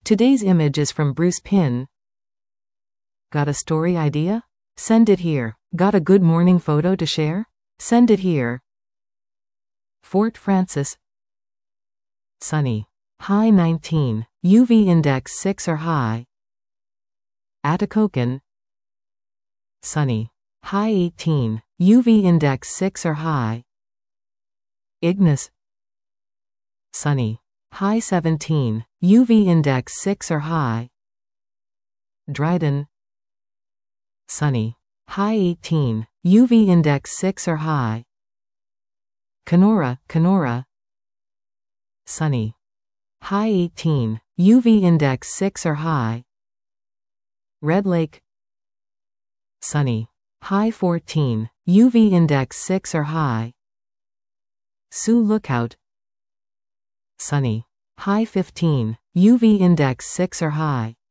Today's image is from Bruce Pin. Got a story idea? Send it here. Got a good morning photo to share? Send it here. Fort Frances. Sunny. High 19. UV index 6 or high. Atikokan. Sunny. High 18. UV index 6 or high. Ignis. Sunny. High 17. UV index 6 or high. Dryden. Sunny. High 18. UV index 6 or high. Kenora. Sunny. High 18. UV index 6 or high. Red Lake. Sunny. High 14. UV index 6 or high. Sioux Lookout. Sunny. High 15. UV index 6 or high.